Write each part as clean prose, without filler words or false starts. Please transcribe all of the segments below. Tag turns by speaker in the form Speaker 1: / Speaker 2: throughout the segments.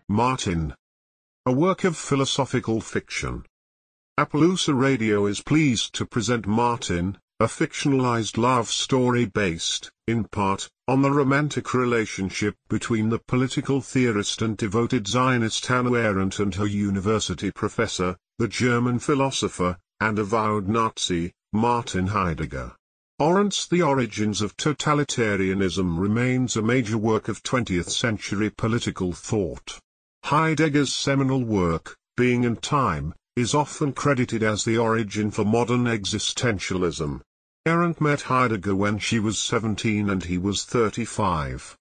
Speaker 1: Martin. A work of philosophical fiction. Appaloosa Radio is pleased to present Martin, a fictionalized love story based, in part, on the romantic relationship between the political theorist and devoted Zionist Hannah Arendt and her university professor, the German philosopher, and avowed Nazi, Martin Heidegger. Arendt's The Origins of Totalitarianism remains a major work of 20th-century political thought. Heidegger's seminal work, Being and Time, is often credited as the origin for modern existentialism. Arendt met Heidegger when she was 17 and he was 35.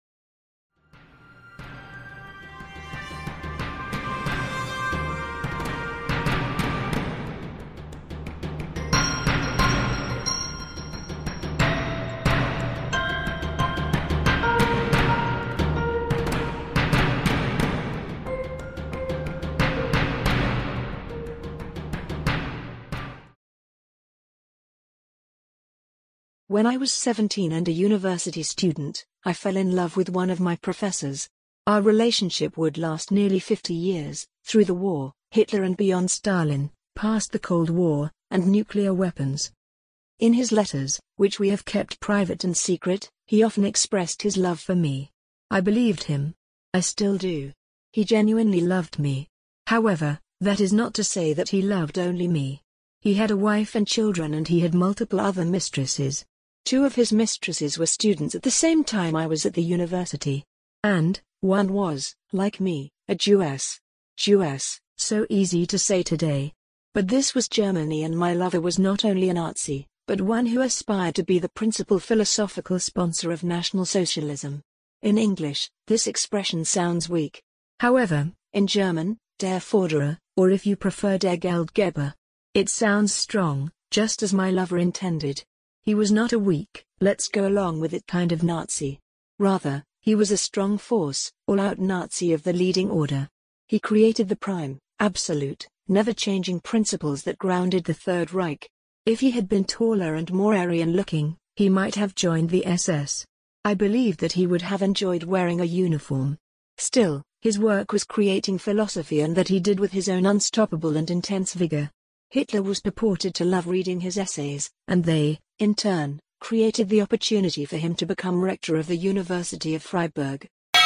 Speaker 2: When I was 17 and a university student, I fell in love with one of my professors. Our relationship would last nearly 50 years, through the war, Hitler and beyond Stalin, past the Cold War, and nuclear weapons. In his letters, which we have kept private and secret, he often expressed his love for me. I believed him. I still do. He genuinely loved me. However, that is not to say that he loved only me. He had a wife and children and he had multiple other mistresses. Two of his mistresses were students at the same time I was at the university. And, one was, like me, a Jewess. Jewess, so easy to say today. But this was Germany and my lover was not only a Nazi, but one who aspired to be the principal philosophical sponsor of National Socialism. In English, this expression sounds weak. However, in German, der Forderer, or if you prefer der Geldgeber, it sounds strong, just as my lover intended. He was not a weak, let's go along with it kind of Nazi. Rather, he was a strong force, all-out Nazi of the leading order. He created the prime, absolute, never-changing principles that grounded the Third Reich. If he had been taller and more Aryan-looking, he might have joined the SS. I believed that he would have enjoyed wearing a uniform. Still, his work was creating philosophy and that he did with his own unstoppable and intense vigor. Hitler was purported to love reading his essays, and they, in turn, created the opportunity for him to become rector of the University of Freiburg.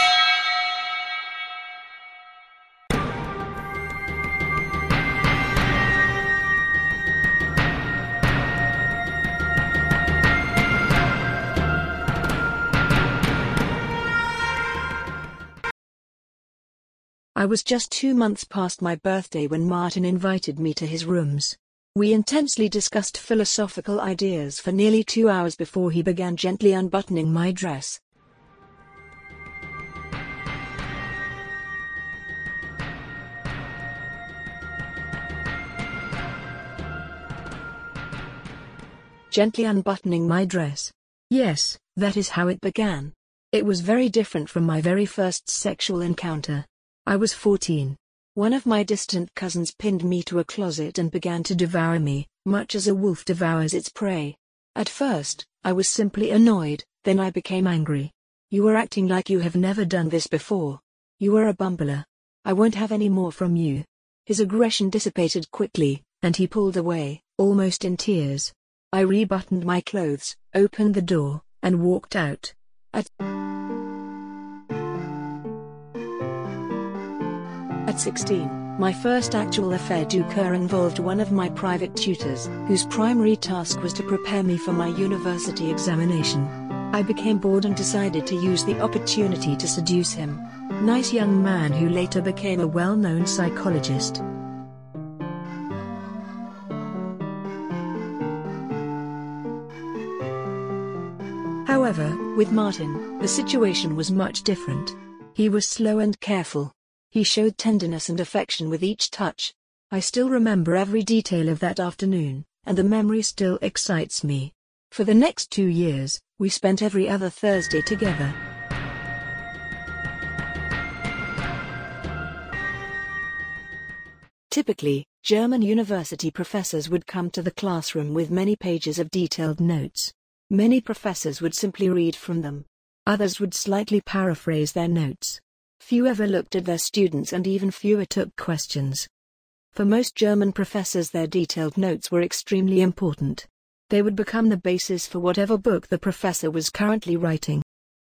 Speaker 2: I was just 2 months past my birthday when Martin invited me to his rooms. We intensely discussed philosophical ideas for nearly 2 hours before he began gently unbuttoning my dress. Gently unbuttoning my dress. Yes, that is how it began. It was very different from my very first sexual encounter. I was 14. One of my distant cousins pinned me to a closet and began to devour me, much as a wolf devours its prey. At first, I was simply annoyed, then I became angry. You are acting like you have never done this before. You are a bumbler. I won't have any more from you. His aggression dissipated quickly, and he pulled away, almost in tears. I rebuttoned my clothes, opened the door, and walked out. At 16, my first actual affair du coeur involved one of my private tutors, whose primary task was to prepare me for my university examination. I became bored and decided to use the opportunity to seduce him. Nice young man who later became a well-known psychologist. However, with Martin, the situation was much different. He was slow and careful. He showed tenderness and affection with each touch. I still remember every detail of that afternoon, and the memory still excites me. For the next 2 years, we spent every other Thursday together. Typically, German university professors would come to the classroom with many pages of detailed notes. Many professors would simply read from them. Others would slightly paraphrase their notes. Few ever looked at their students and even fewer took questions. For most German professors, their detailed notes were extremely important. They would become the basis for whatever book the professor was currently writing.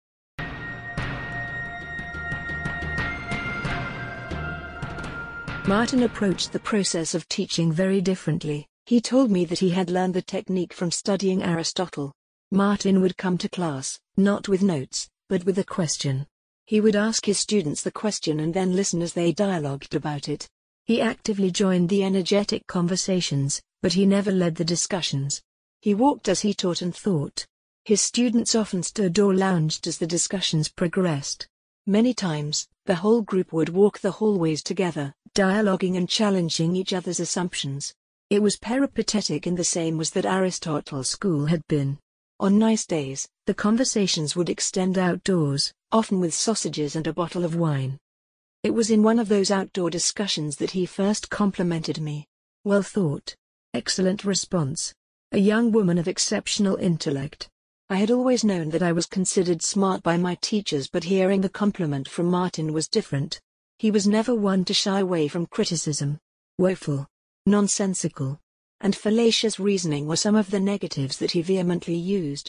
Speaker 2: Martin approached the process of teaching very differently. He told me that he had learned the technique from studying Aristotle. Martin would come to class, not with notes, but with a question. He would ask his students the question and then listen as they dialogued about it. He actively joined the energetic conversations, but he never led the discussions. He walked as he taught and thought. His students often stood or lounged as the discussions progressed. Many times, the whole group would walk the hallways together, dialoguing and challenging each other's assumptions. It was peripatetic in the same way that Aristotle's school had been. On nice days, the conversations would extend outdoors, often with sausages and a bottle of wine. It was in one of those outdoor discussions that he first complimented me. Well thought. Excellent response. A young woman of exceptional intellect. I had always known that I was considered smart by my teachers, but hearing the compliment from Martin was different. He was never one to shy away from criticism. Woeful, nonsensical, and fallacious reasoning were some of the negatives that he vehemently used.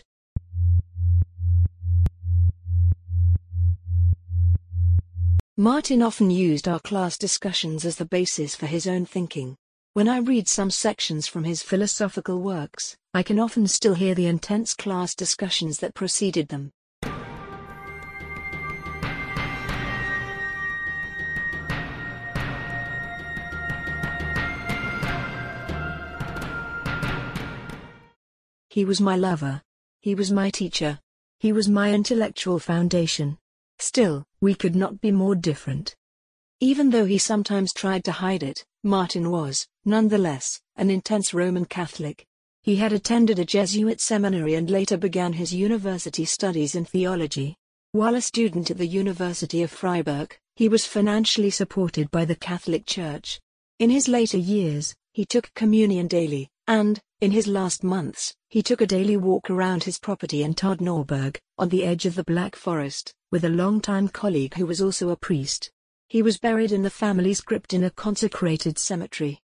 Speaker 2: Martin often used our class discussions as the basis for his own thinking. When I read some sections from his philosophical works, I can often still hear the intense class discussions that preceded them. He was my lover. He was my teacher. He was my intellectual foundation. Still, we could not be more different. Even though he sometimes tried to hide it, Martin was, nonetheless, an intense Roman Catholic. He had attended a Jesuit seminary and later began his university studies in theology. While a student at the University of Freiburg, he was financially supported by the Catholic Church. In his later years, he took communion daily, and, in his last months, he took a daily walk around his property in Todtnauberg, on the edge of the Black Forest, with a longtime colleague who was also a priest. He was buried in the family's crypt in a consecrated cemetery.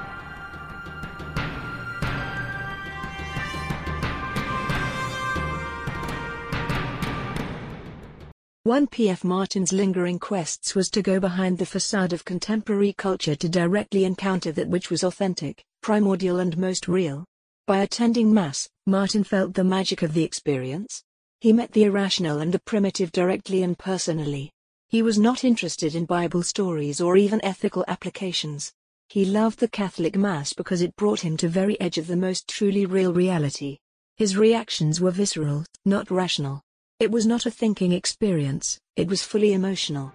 Speaker 2: 1 P.F. Martin's lingering quests was to go behind the facade of contemporary culture to directly encounter that which was authentic, primordial and most real. By attending Mass, Martin felt the magic of the experience. He met the irrational and the primitive directly and personally. He was not interested in Bible stories or even ethical applications. He loved the Catholic Mass because it brought him to the very edge of the most truly real reality. His reactions were visceral, not rational. It was not a thinking experience, it was fully emotional.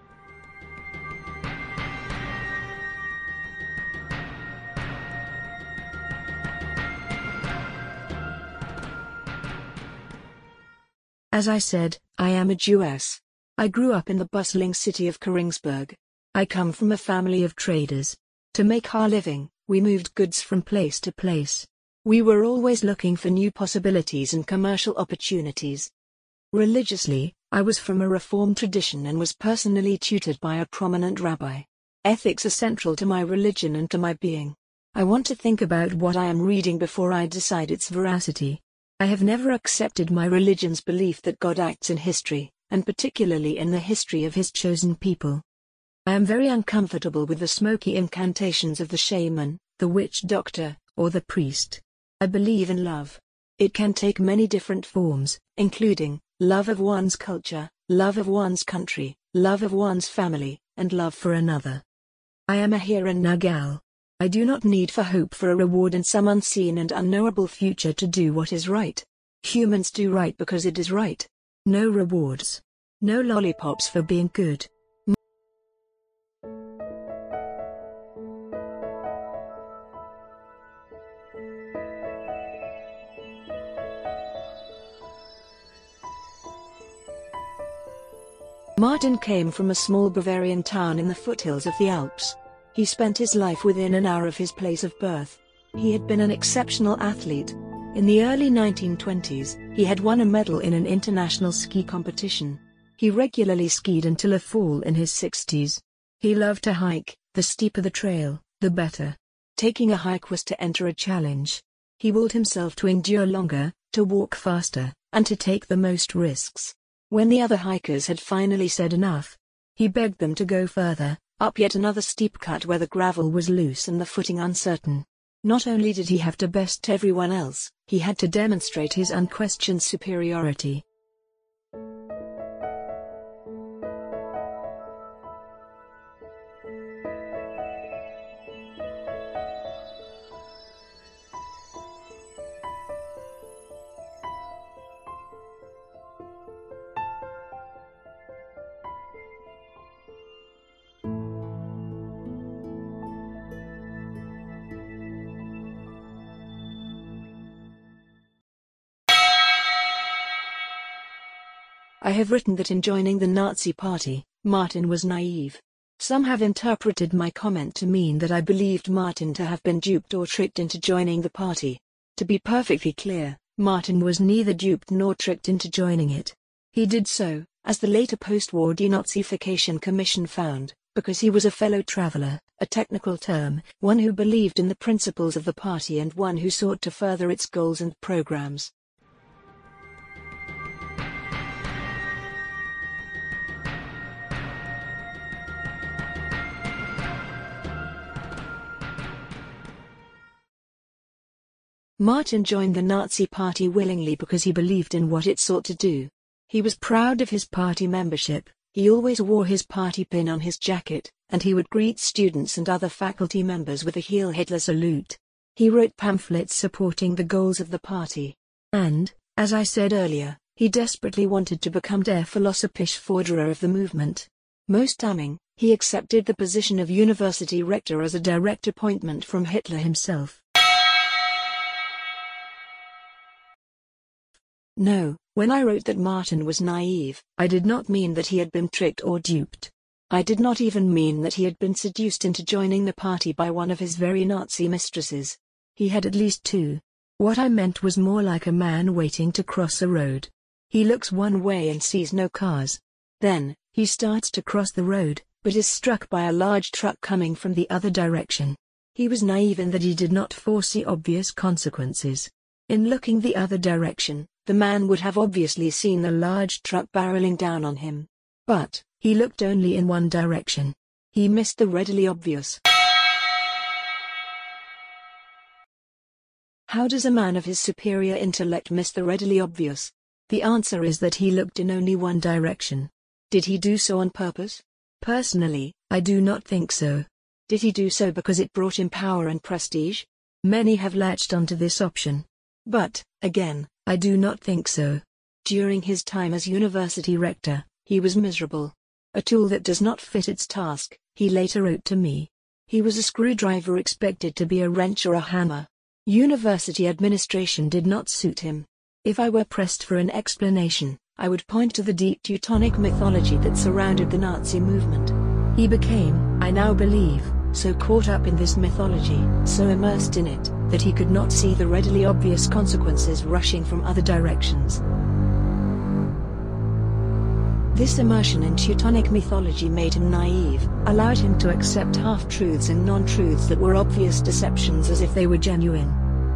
Speaker 2: As I said, I am a Jewess. I grew up in the bustling city of Königsberg. I come from a family of traders. To make our living, we moved goods from place to place. We were always looking for new possibilities and commercial opportunities. Religiously, I was from a Reformed tradition and was personally tutored by a prominent rabbi. Ethics are central to my religion and to my being. I want to think about what I am reading before I decide its veracity. I have never accepted my religion's belief that God acts in history, and particularly in the history of his chosen people. I am very uncomfortable with the smoky incantations of the shaman, the witch doctor, or the priest. I believe in love. It can take many different forms, including love of one's culture, love of one's country, love of one's family, and love for another. I am a here and now gal. I do not need for hope for a reward in some unseen and unknowable future to do what is right. Humans do right because it is right. No rewards. No lollipops for being good. Martin came from a small Bavarian town in the foothills of the Alps. He spent his life within an hour of his place of birth. He had been an exceptional athlete. In the early 1920s, he had won a medal in an international ski competition. He regularly skied until a fall in his 60s. He loved to hike. The steeper the trail, the better. Taking a hike was to enter a challenge. He willed himself to endure longer, to walk faster, and to take the most risks. When the other hikers had finally said enough, he begged them to go further, up yet another steep cut where the gravel was loose and the footing uncertain. Not only did he have to best everyone else, he had to demonstrate his unquestioned superiority. I have written that in joining the Nazi Party, Martin was naive. Some have interpreted my comment to mean that I believed Martin to have been duped or tricked into joining the party. To be perfectly clear, Martin was neither duped nor tricked into joining it. He did so, as the later post-war Denazification Commission found, because he was a fellow traveler, a technical term, one who believed in the principles of the party and one who sought to further its goals and programs. Martin joined the Nazi Party willingly because he believed in what it sought to do. He was proud of his party membership, he always wore his party pin on his jacket, and he would greet students and other faculty members with a Heil Hitler salute. He wrote pamphlets supporting the goals of the party. And, as I said earlier, he desperately wanted to become der philosophische Förderer of the movement. Most damning, he accepted the position of university rector as a direct appointment from Hitler himself. No, when I wrote that Martin was naive, I did not mean that he had been tricked or duped. I did not even mean that he had been seduced into joining the party by one of his very Nazi mistresses. He had at least two. What I meant was more like a man waiting to cross a road. He looks one way and sees no cars. Then, he starts to cross the road, but is struck by a large truck coming from the other direction. He was naive in that he did not foresee obvious consequences. In looking the other direction, the man would have obviously seen the large truck barreling down on him. But, he looked only in one direction. He missed the readily obvious. How does a man of his superior intellect miss the readily obvious? The answer is that he looked in only one direction. Did he do so on purpose? Personally, I do not think so. Did he do so because it brought him power and prestige? Many have latched onto this option. But, again, I do not think so. During his time as university rector, he was miserable. A tool that does not fit its task, he later wrote to me. He was a screwdriver expected to be a wrench or a hammer. University administration did not suit him. If I were pressed for an explanation, I would point to the deep Teutonic mythology that surrounded the Nazi movement. He became, I now believe, so caught up in this mythology, so immersed in it, that he could not see the readily obvious consequences rushing from other directions. This immersion in Teutonic mythology made him naive, allowed him to accept half-truths and non-truths that were obvious deceptions as if they were genuine.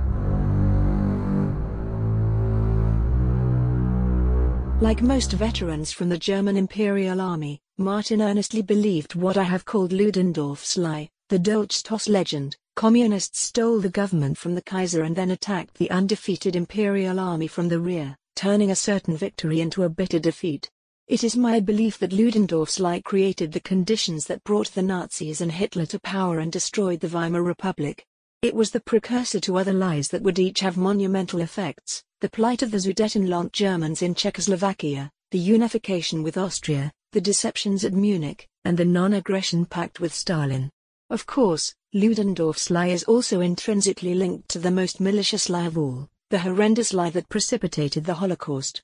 Speaker 2: Like most veterans from the German Imperial Army, Martin earnestly believed what I have called Ludendorff's lie, the Dolchstoss legend. Communists stole the government from the Kaiser and then attacked the undefeated Imperial Army from the rear, turning a certain victory into a bitter defeat. It is my belief that Ludendorff's lie created the conditions that brought the Nazis and Hitler to power and destroyed the Weimar Republic. It was the precursor to other lies that would each have monumental effects: the plight of the Sudetenland Germans in Czechoslovakia, the unification with Austria, the deceptions at Munich, and the non-aggression pact with Stalin. Of course, Ludendorff's lie is also intrinsically linked to the most malicious lie of all, the horrendous lie that precipitated the Holocaust.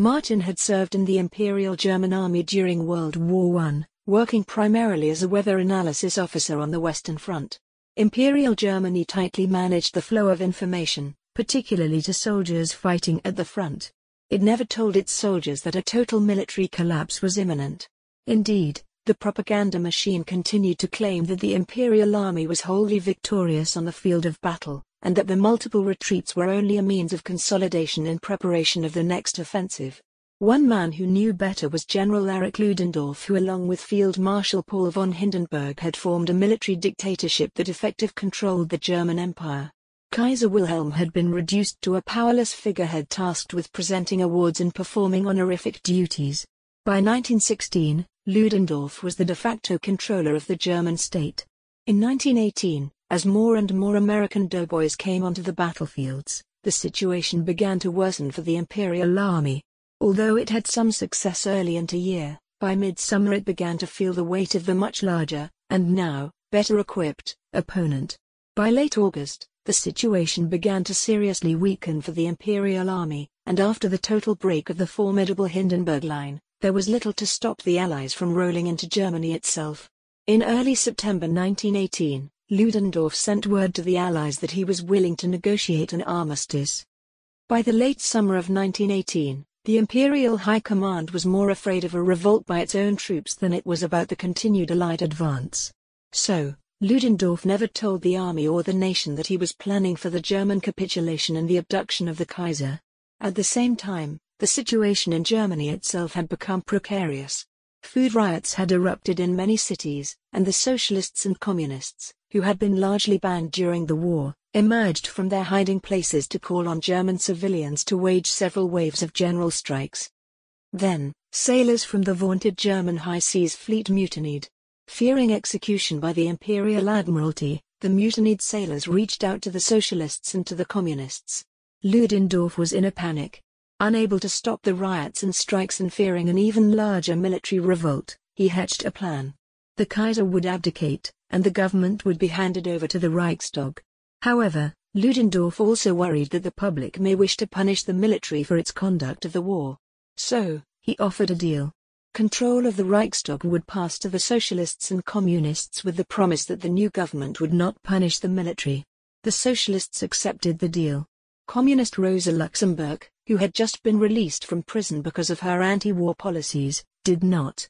Speaker 2: Martin had served in the Imperial German Army during World War I, working primarily as a weather analysis officer on the Western Front. Imperial Germany tightly managed the flow of information, particularly to soldiers fighting at the front. It never told its soldiers that a total military collapse was imminent. Indeed, the propaganda machine continued to claim that the Imperial Army was wholly victorious on the field of battle, and that the multiple retreats were only a means of consolidation in preparation of the next offensive. One man who knew better was General Erich Ludendorff, who along with Field Marshal Paul von Hindenburg had formed a military dictatorship that effectively controlled the German Empire. Kaiser Wilhelm had been reduced to a powerless figurehead tasked with presenting awards and performing honorific duties. By 1916, Ludendorff was the de facto controller of the German state. In 1918, as more and more American doughboys came onto the battlefields, the situation began to worsen for the Imperial Army. Although it had some success early into year, by midsummer it began to feel the weight of the much larger, and now, better equipped, opponent. By late August, the situation began to seriously weaken for the Imperial Army, and after the total break of the formidable Hindenburg Line, there was little to stop the Allies from rolling into Germany itself. In early September 1918, Ludendorff sent word to the Allies that he was willing to negotiate an armistice. By the late summer of 1918, the Imperial High Command was more afraid of a revolt by its own troops than it was about the continued Allied advance. So, Ludendorff never told the army or the nation that he was planning for the German capitulation and the abduction of the Kaiser. At the same time, the situation in Germany itself had become precarious. Food riots had erupted in many cities, and the socialists and communists, who had been largely banned during the war, emerged from their hiding places to call on German civilians to wage several waves of general strikes. Then, sailors from the vaunted German High Seas Fleet mutinied. Fearing execution by the Imperial Admiralty, the mutinied sailors reached out to the socialists and to the communists. Ludendorff was in a panic. Unable to stop the riots and strikes and fearing an even larger military revolt, he hatched a plan. The Kaiser would abdicate, and the government would be handed over to the Reichstag. However, Ludendorff also worried that the public may wish to punish the military for its conduct of the war. So, he offered a deal. Control of the Reichstag would pass to the socialists and communists with the promise that the new government would not punish the military. The socialists accepted the deal. Communist Rosa Luxemburg, who had just been released from prison because of her anti-war policies, did not.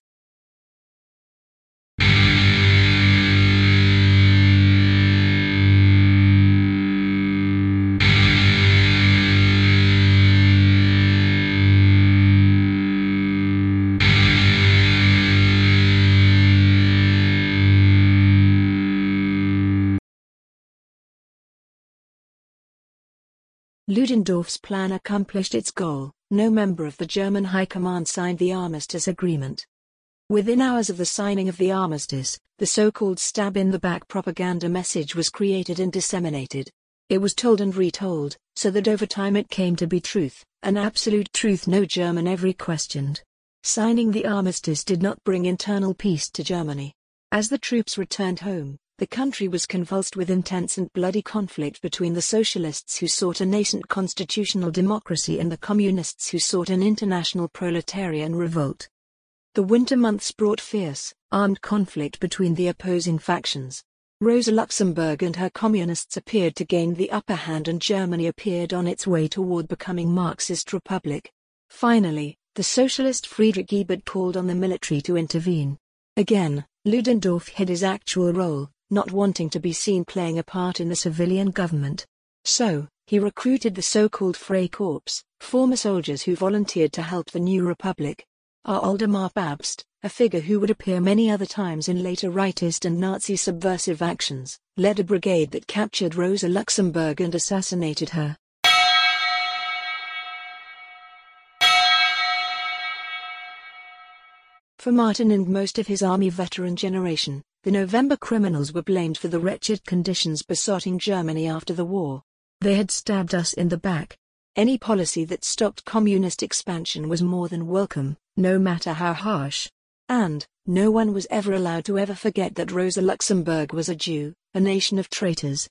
Speaker 2: Ludendorff's plan accomplished its goal. No member of the German High Command signed the armistice agreement. Within hours of the signing of the armistice, the so-called stab-in-the-back propaganda message was created and disseminated. It was told and retold, so that over time it came to be truth, an absolute truth no German ever questioned. Signing the armistice did not bring internal peace to Germany. As the troops returned home, the country was convulsed with intense and bloody conflict between the socialists who sought a nascent constitutional democracy and the communists who sought an international proletarian revolt. The winter months brought fierce, armed conflict between the opposing factions. Rosa Luxemburg and her communists appeared to gain the upper hand and Germany appeared on its way toward becoming Marxist republic. Finally, the socialist Friedrich Ebert called on the military to intervene. Again, Ludendorff hid his actual role, not wanting to be seen playing a part in the civilian government. So, he recruited the so-called Freikorps, former soldiers who volunteered to help the new republic. R. Aldemar Babst, a figure who would appear many other times in later rightist and Nazi subversive actions, led a brigade that captured Rosa Luxemburg and assassinated her. For Martin and most of his army veteran generation, the November criminals were blamed for the wretched conditions besotting Germany after the war. They had stabbed us in the back. Any policy that stopped communist expansion was more than welcome, no matter how harsh. And, no one was ever allowed to ever forget that Rosa Luxemburg was a Jew, a nation of traitors.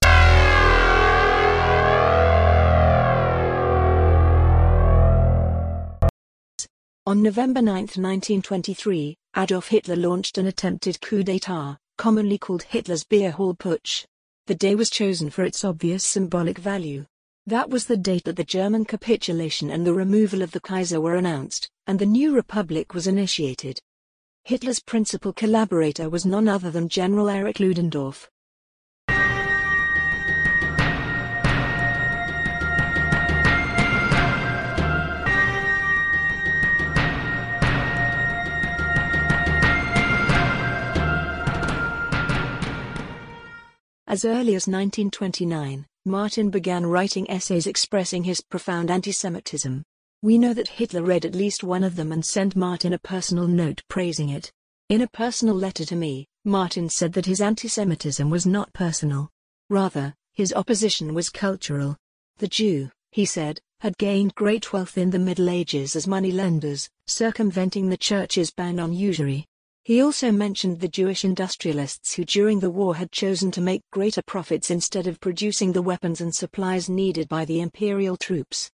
Speaker 2: On November 9, 1923, Adolf Hitler launched an attempted coup d'état, commonly called Hitler's Beer Hall Putsch. The day was chosen for its obvious symbolic value. That was the date that the German capitulation and the removal of the Kaiser were announced, and the new republic was initiated. Hitler's principal collaborator was none other than General Erich Ludendorff. As early as 1929, Martin began writing essays expressing his profound anti-Semitism. We know that Hitler read at least one of them and sent Martin a personal note praising it. In a personal letter to me, Martin said that his anti-Semitism was not personal. Rather, his opposition was cultural. The Jew, he said, had gained great wealth in the Middle Ages as moneylenders, circumventing the Church's ban on usury. He also mentioned the Jewish industrialists who during the war had chosen to make greater profits instead of producing the weapons and supplies needed by the imperial troops.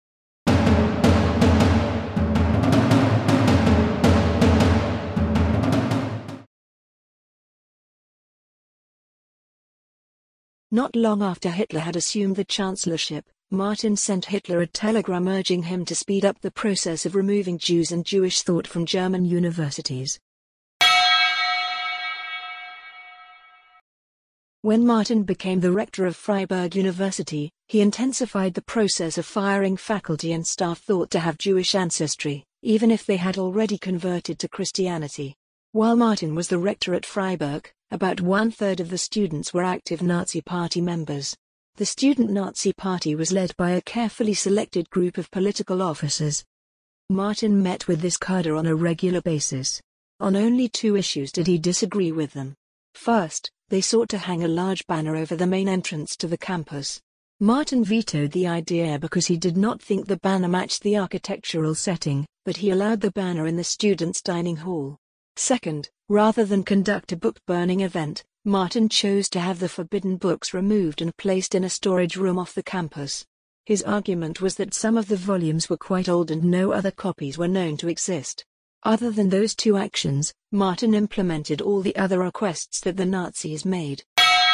Speaker 2: Not long after Hitler had assumed the chancellorship, Martin sent Hitler a telegram urging him to speed up the process of removing Jews and Jewish thought from German universities. When Martin became the rector of Freiburg University, he intensified the process of firing faculty and staff thought to have Jewish ancestry, even if they had already converted to Christianity. While Martin was the rector at Freiburg, about one-third of the students were active Nazi Party members. The Student Nazi Party was led by a carefully selected group of political officers. Martin met with this cadre on a regular basis. On only two issues did he disagree with them. First, they sought to hang a large banner over the main entrance to the campus. Martin vetoed the idea because he did not think the banner matched the architectural setting, but he allowed the banner in the students' dining hall. Second, rather than conduct a book-burning event, Martin chose to have the forbidden books removed and placed in a storage room off the campus. His argument was that some of the volumes were quite old and no other copies were known to exist. Other than those two actions, Martin implemented all the other requests that the Nazis made.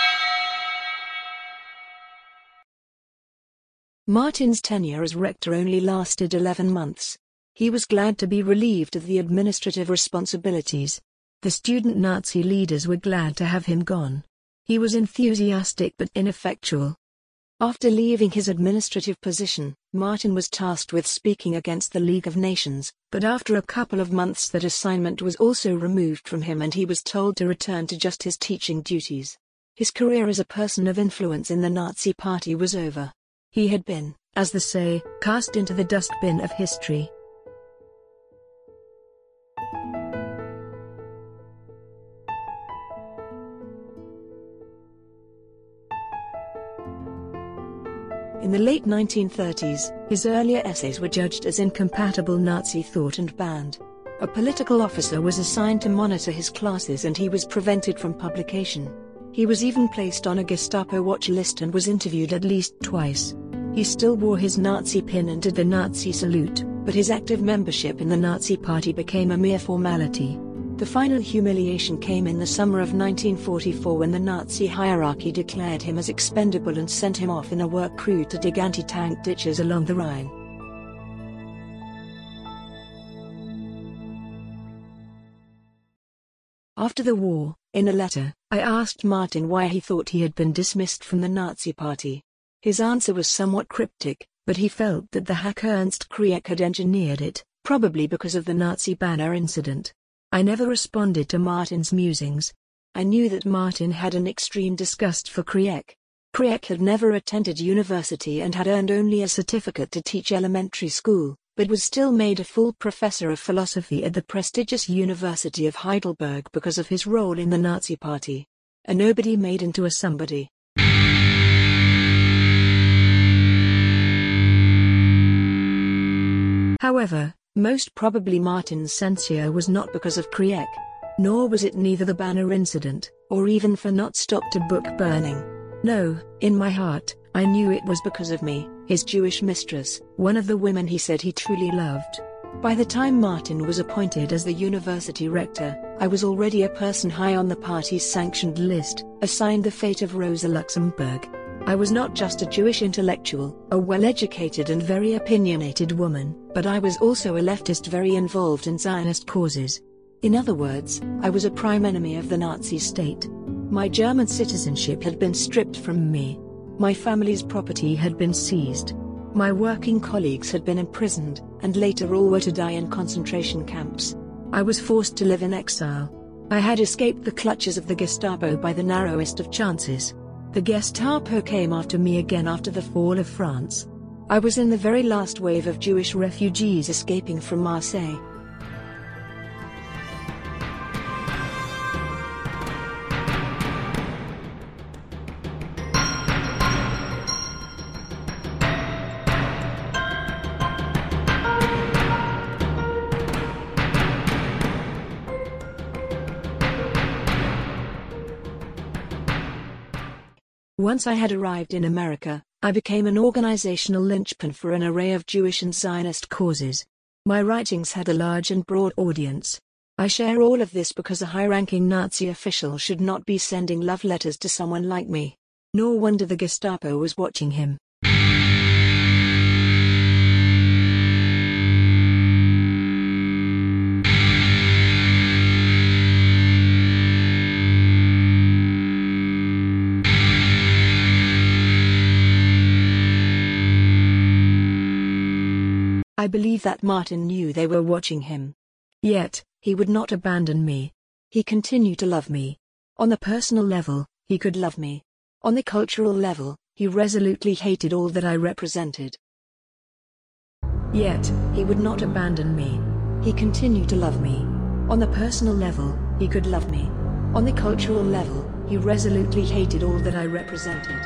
Speaker 2: Martin's tenure as rector only lasted 11 months. He was glad to be relieved of the administrative responsibilities. The student Nazi leaders were glad to have him gone. He was enthusiastic but ineffectual. After leaving his administrative position, Martin was tasked with speaking against the League of Nations, but after a couple of months that assignment was also removed from him and he was told to return to just his teaching duties. His career as a person of influence in the Nazi Party was over. He had been, as they say, cast into the dustbin of history. In the late 1930s, his earlier essays were judged as incompatible Nazi thought and banned. A political officer was assigned to monitor his classes and he was prevented from publication. He was even placed on a Gestapo watch list and was interviewed at least twice. He still wore his Nazi pin and did the Nazi salute, but his active membership in the Nazi Party became a mere formality. The final humiliation came in the summer of 1944 when the Nazi hierarchy declared him as expendable and sent him off in a work crew to dig anti-tank ditches along the Rhine. After the war, in a letter, I asked Martin why he thought he had been dismissed from the Nazi Party. His answer was somewhat cryptic, but he felt that the hacker Ernst Kriek had engineered it, probably because of the Nazi banner incident. I never responded to Martin's musings. I knew that Martin had an extreme disgust for Kriek. Kriek had never attended university and had earned only a certificate to teach elementary school, but was still made a full professor of philosophy at the prestigious University of Heidelberg because of his role in the Nazi Party. A nobody made into a somebody. However, most probably Martin's censure was not because of Kriek. Nor was it neither the banner incident, or even for not stopped a book burning. No, in my heart, I knew it was because of me, his Jewish mistress, one of the women he said he truly loved. By the time Martin was appointed as the university rector, I was already a person high on the party's sanctioned list, assigned the fate of Rosa Luxemburg. I was not just a Jewish intellectual, a well-educated and very opinionated woman, but I was also a leftist very involved in Zionist causes. In other words, I was a prime enemy of the Nazi state. My German citizenship had been stripped from me. My family's property had been seized. My working colleagues had been imprisoned, and later all were to die in concentration camps. I was forced to live in exile. I had escaped the clutches of the Gestapo by the narrowest of chances. The Gestapo came after me again after the fall of France. I was in the very last wave of Jewish refugees escaping from Marseille. Once I had arrived in America, I became an organizational linchpin for an array of Jewish and Zionist causes. My writings had a large and broad audience. I share all of this because a high-ranking Nazi official should not be sending love letters to someone like me. Nor wonder the Gestapo was watching him. I believe that Martin knew they were watching him. Yet, he would not abandon me. He continued to love me. On the personal level, he could love me. On the cultural level, he resolutely hated all that I represented. Yet, he would not abandon me. He continued to love me. On the personal level, he could love me. On the cultural level, he resolutely hated all that I represented.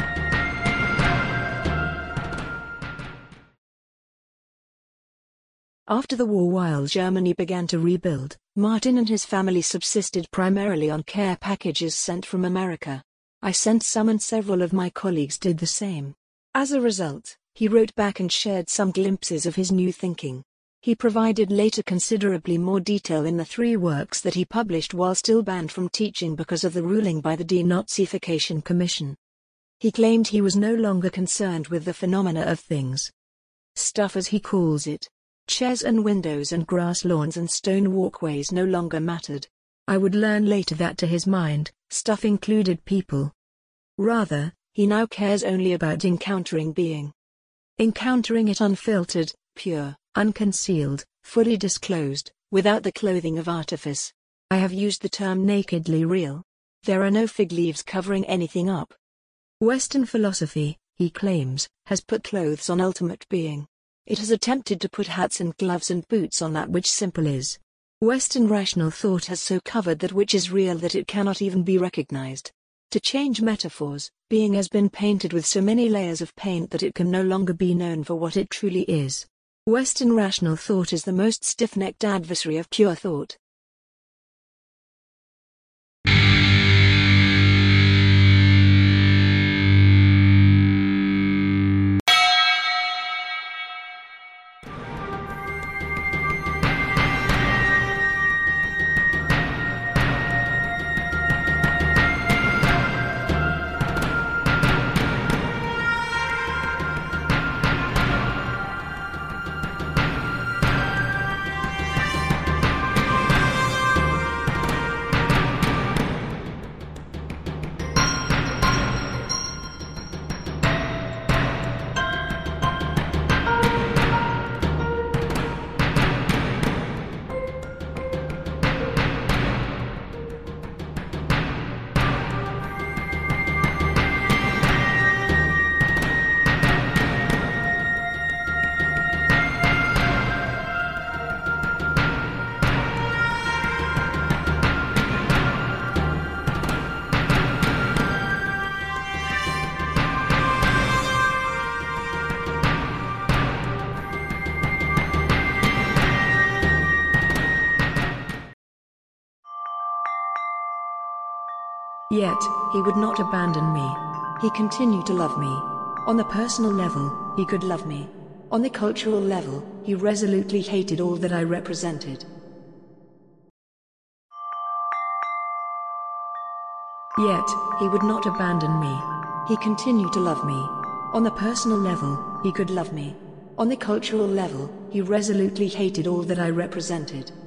Speaker 2: After the war, while Germany began to rebuild, Martin and his family subsisted primarily on care packages sent from America. I sent some and several of my colleagues did the same. As a result, he wrote back and shared some glimpses of his new thinking. He provided later considerably more detail in the 3 works that he published while still banned from teaching because of the ruling by the Denazification Commission. He claimed he was no longer concerned with the phenomena of things. Stuff, as he calls it. Chairs and windows and grass lawns and stone walkways no longer mattered. I would learn later that to his mind, stuff included people. Rather, he now cares only about encountering being. Encountering it unfiltered, pure, unconcealed, fully disclosed, without the clothing of artifice. I have used the term nakedly real. There are no fig leaves covering anything up. Western philosophy, he claims, has put clothes on ultimate being. It has attempted to put hats and gloves and boots on that which simple is. Western rational thought has so covered that which is real that it cannot even be recognized. To change metaphors, being has been painted with so many layers of paint that it can no longer be known for what it truly is. Western rational thought is the most stiff-necked adversary of pure thought. Yet, he would not abandon me. He continued to love me. On the personal level, he could love me. On the cultural level, he resolutely hated all that I represented. Yet, he would not abandon me. He continued to love me. On the personal level, he could love me. On the cultural level, he resolutely hated all that I represented.